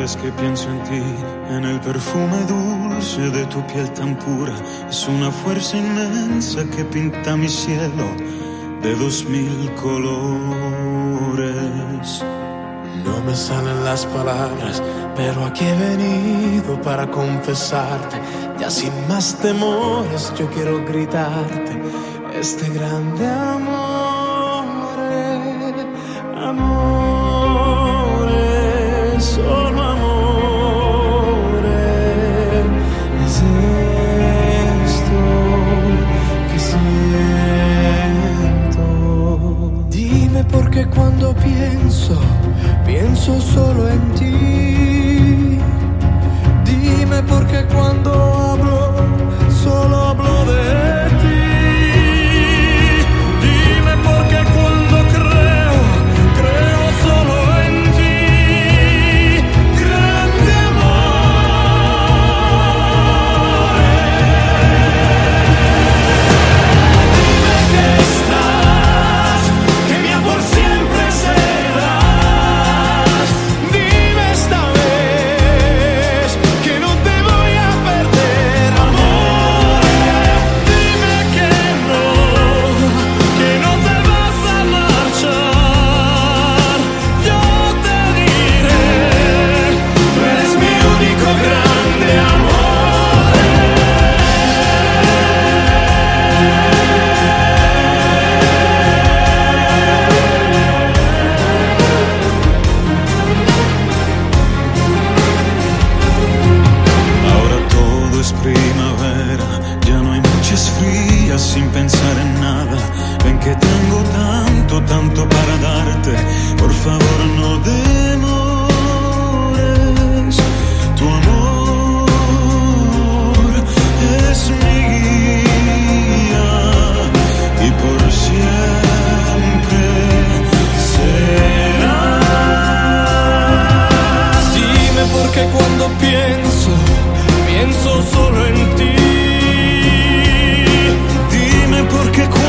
vez que pienso en ti, en el perfume dulce de tu piel tan pura, es una fuerza inmensa que pinta mi cielo de 2000 colores. No me salen las palabras, pero aquí he venido para confesarte. Ya sin más temores yo quiero gritarte este grande amore, solo amore. Es esto que siento. Dime por qué cuando pienso solo en ti. Dime por qué cuando hablo, solo hablo de ti. Dime por qué cuando creo solo en ti. Grande amore. Dime que estás, que mi amor siempre será. Sin pensar en nada, ven que tengo tanto para darte. Por favor no demores. Tu amor es mi guía y por siempre será. Dime por qué cuando pienso solo en ti. Porque